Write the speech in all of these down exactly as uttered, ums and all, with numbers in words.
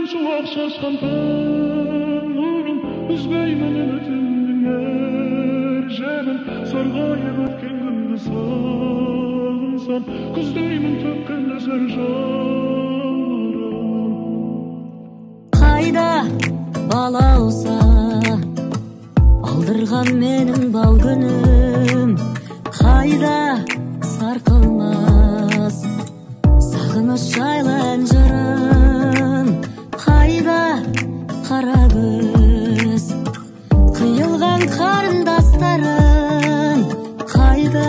іздеймін шуақ шашқан таңырым, үзбеймін үмітімнің әр жебін. Сарғайып өткен күнді сағынсам, күздеймін төккен нөсер жанарым. Қайда балауса алдырған менің бал күнім, қайда сарқылмас сағыныш жайлы ән жырым, қайда қара көз қиылған қарындастарым, қайда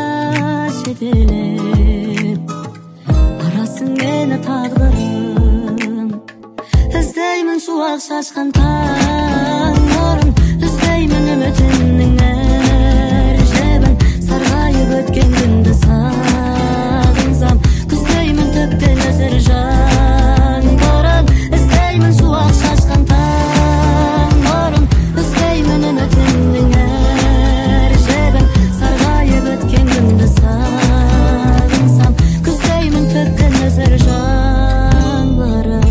жетелеп арасың мені тағдырым. Іздеймін шуақ шашқан таң нұрын, іздеймін үмітімнің әр жебін. Сарғайып өткен күнді сағынсам, күздеймін төккен нөсер жаңбырын. Іздеймін шуақ шашқан таң нұрын, іздеймін үмітімнің әр жебін. Сарғайып өткен күнді сағынсам, күздеймін төккен нөсер жаңбырын.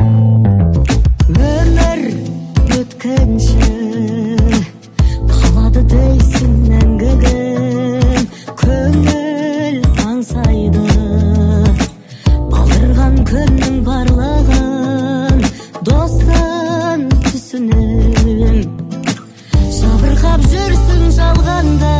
Өмір өткінші қалады дейсің мәңгігім, көңіл аңсайды балдырған күннің барлығын. Достың түсінім жабырқап жүрсің жалғанда,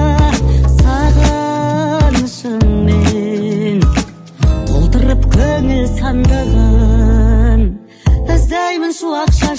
сағынышыңмен толтырып көңіл сандығын. Іздеймін шуақ